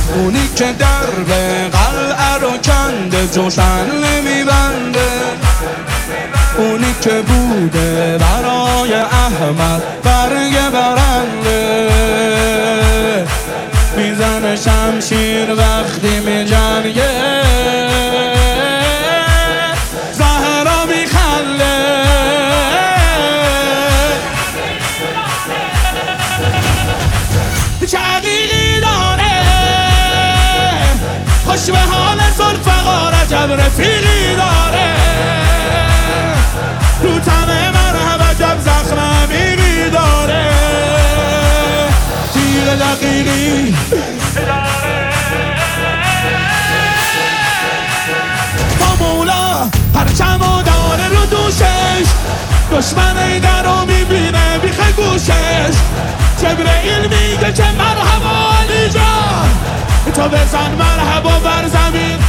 اونی که درب قلعه رو کنده جوشن نمیبنده، اونی که بوده برای احمد برگ برنده، میزنه شمشیر وقتی میجنگه، زهرا میخنده. چه عقیقی داره خوش به حال ذوالفقار، عجب رفیقی داره رو تنه مرهم، عجب زخم عمیقی داره، تیغ دقیقی با مولا پرچمو داره رو دوشش، دشمن ایده رو میبینه بیخ گوشش، جبرئیل میگه که مرحبا علی جان، تو بزن مرحبا بر زمین